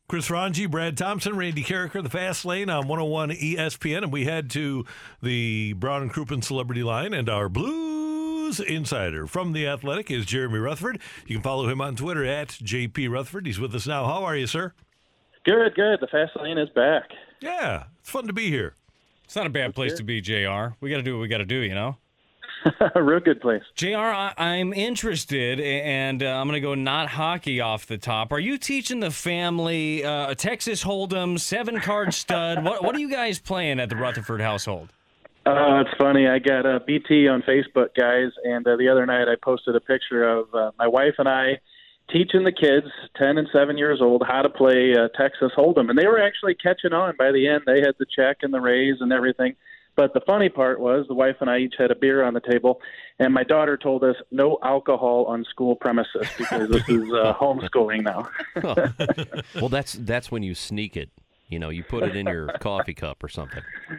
Chris Ranji, Brad Thompson, Randy Carricker, the Fast Lane on 101 ESPN. And we head to the Brown and Crouppen Celebrity Line, and our Blues insider from The Athletic is Jeremy Rutherford. You can follow him on Twitter at JP Rutherford. He's with us now. How are you, sir? Good. The Fast Lane is back. Yeah, it's fun to be here. It's not a bad place to be, JR. We got to do what we got to do, you know? A real good place. JR, I'm interested, and I'm going to go not hockey off the top. Are you teaching the family Texas Hold'em, 7-card stud? What are you guys playing at the Rutherford household? It's funny. I got BT on Facebook, guys, and the other night I posted a picture of my wife and I teaching the kids, 10 and 7 years old, how to play Texas Hold'em. And they were actually catching on by the end. They had the check and the raise and everything. But the funny part was the wife and I each had a beer on the table, and my daughter told us no alcohol on school premises because this is homeschooling now. Well, that's when you sneak it. You know, you put it in your coffee cup or something.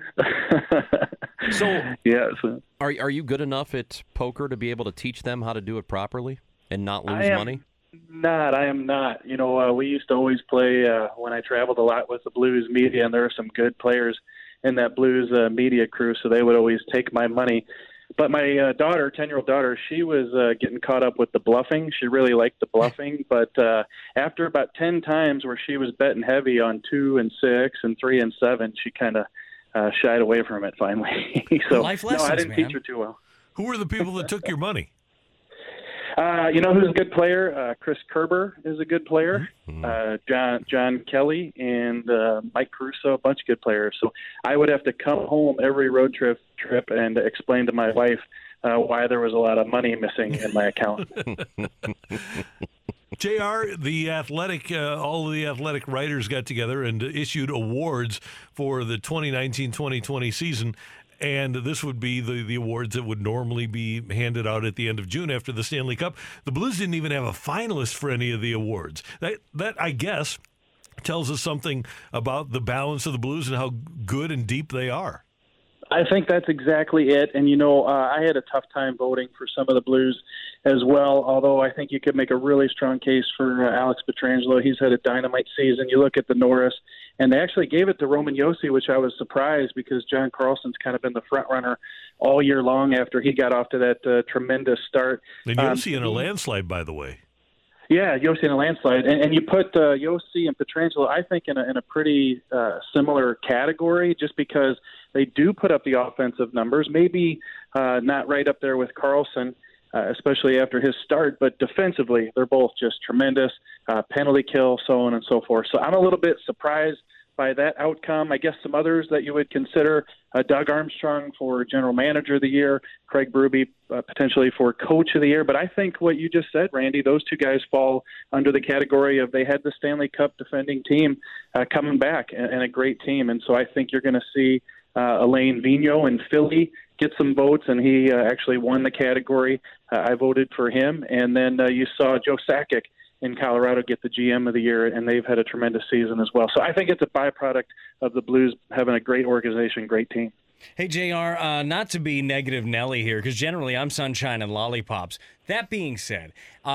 So, yes. Are you good enough at poker to be able to teach them how to do it properly and not lose money? I am not. You know, we used to always play when I traveled a lot with the Blues media, and there are some good players in that Blues media crew, so they would always take my money. But my daughter, 10-year-old daughter, she was getting caught up with the bluffing. She really liked the bluffing. But after about 10 times where she was betting heavy on 2 and 6 and 3 and 7, she kind of shied away from it finally. So, Life lessons, no, I didn't man. teach her too well. Who were the people that took your money? You know who's a good player? Chris Kerber is a good player. John Kelly and Mike Caruso, a bunch of good players. So I would have to come home every road trip and explain to my wife why there was a lot of money missing in my account. JR, the Athletic, all of the Athletic writers got together and issued awards for the 2019-2020 season. And this would be the awards that would normally be handed out at the end of June after the Stanley Cup. The Blues didn't even have a finalist for any of the awards. That I guess, tells us something about the balance of the Blues and how good and deep they are. I think that's exactly it. And, you know, I had a tough time voting for some of the Blues as well, although I think you could make a really strong case for Alex Pietrangelo. He's had a dynamite season. You look at the Norris, and they actually gave it to Roman Josi, which I was surprised because John Carlson's kind of been the front runner all year long after he got off to that tremendous start. And Josi in a landslide, by the way. Yeah, Josi in a landslide. And you put Josi and Pietrangelo, I think, in a pretty similar category just because they do put up the offensive numbers, maybe not right up there with Carlson, especially after his start, but defensively, they're both just tremendous, penalty kill, so on and so forth. So I'm a little bit surprised by that outcome. I guess some others that you would consider, Doug Armstrong for General Manager of the Year, Craig Berube potentially for Coach of the Year. But I think what you just said, Randy, those two guys fall under the category of they had the Stanley Cup defending team coming back and a great team. And so I think you're going to see Alain Vigneault in Philly get some votes, and he actually won the category. I voted for him. And then you saw Joe Sakic in Colorado get the GM of the year, and they've had a tremendous season as well. So I think it's a byproduct of the Blues having a great organization, great team. Hey, JR, not to be negative Nelly here, because generally I'm sunshine and lollipops. That being said,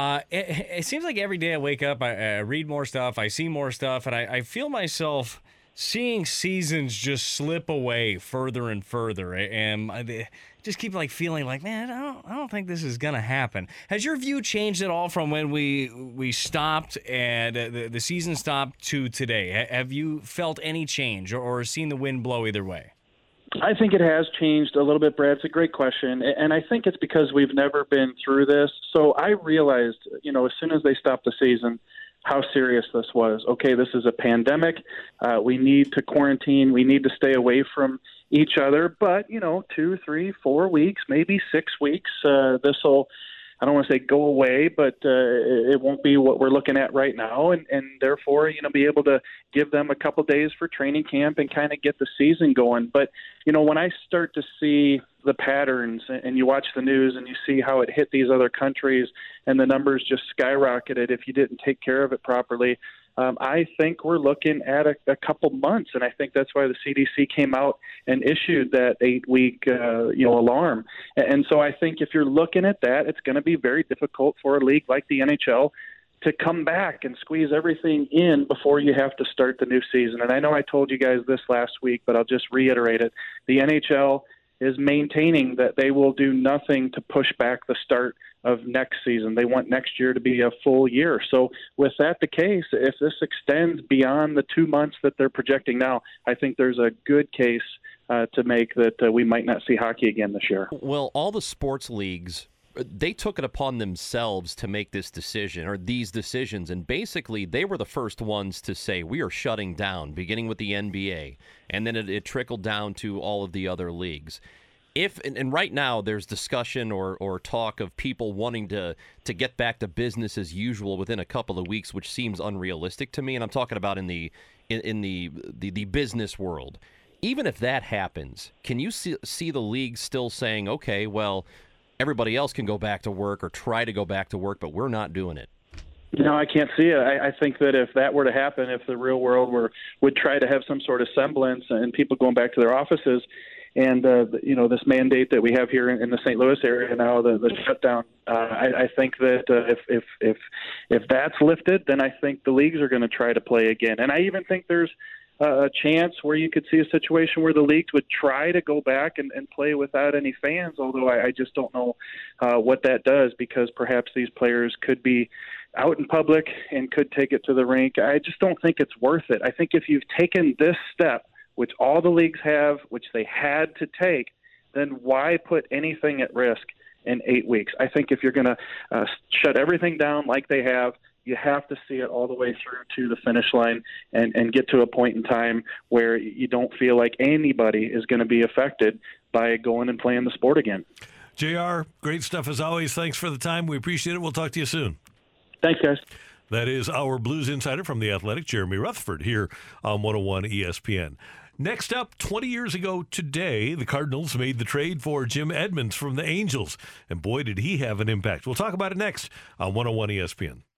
it seems like every day I wake up, I read more stuff, I see more stuff, and I feel myself seeing seasons just slip away further and further, and I just keep feeling like, man, I don't think this is gonna happen. Has your view changed at all from when we stopped and the season stopped to today? Have you felt any change or seen the wind blow either way? I think it has changed a little bit, Brad. It's a great question, and I think it's because we've never been through this. So I realized, as soon as they stopped the season, how serious this was. Okay, this is a pandemic. We need to quarantine. We need to stay away from each other. But, 2, 3, 4 weeks, maybe 6 weeks, this will, I don't want to say go away, but it won't be what we're looking at right now. And therefore, be able to give them a couple days for training camp and kind of get the season going. But, when I start to see the patterns and you watch the news and you see how it hit these other countries and the numbers just skyrocketed if you didn't take care of it properly, I think we're looking at a couple months, and I think that's why the CDC came out and issued that 8-week alarm. And so I think if you're looking at that, it's going to be very difficult for a league like the NHL to come back and squeeze everything in before you have to start the new season. And I know I told you guys this last week, but I'll just reiterate it. The NHL is maintaining that they will do nothing to push back the start of next season. They want next year to be a full year. So with that the case, if this extends beyond the 2 months that they're projecting now, I think there's a good case to make that we might not see hockey again this year. Well, all the sports leagues, they took it upon themselves to make this decision or these decisions, and basically they were the first ones to say we are shutting down, beginning with the NBA, and then it trickled down to all of the other leagues. And right now there's discussion or talk of people wanting to get back to business as usual within a couple of weeks, which seems unrealistic to me, and I'm talking about in the business world. Even if that happens, can you see the league still saying, okay, well, everybody else can go back to work or try to go back to work, but we're not doing it? No, I can't see it. I think that if that were to happen, if the real world would try to have some sort of semblance and people going back to their offices, and this mandate that we have here in the St. Louis area now, the shutdown, I think that if that's lifted, then I think the leagues are going to try to play again. And I even think there's a chance where you could see a situation where the leagues would try to go back and play without any fans, although I just don't know what that does, because perhaps these players could be out in public and could take it to the rink. I just don't think it's worth it. I think if you've taken this step, which all the leagues have, which they had to take, then why put anything at risk in 8 weeks? I think if you're going to shut everything down like they have, you have to see it all the way through to the finish line and get to a point in time where you don't feel like anybody is going to be affected by going and playing the sport again. JR, great stuff as always. Thanks for the time. We appreciate it. We'll talk to you soon. Thanks, guys. That is our Blues insider from The Athletic, Jeremy Rutherford, here on 101 ESPN. Next up, 20 years ago today, the Cardinals made the trade for Jim Edmonds from the Angels. And boy, did he have an impact. We'll talk about it next on 101 ESPN.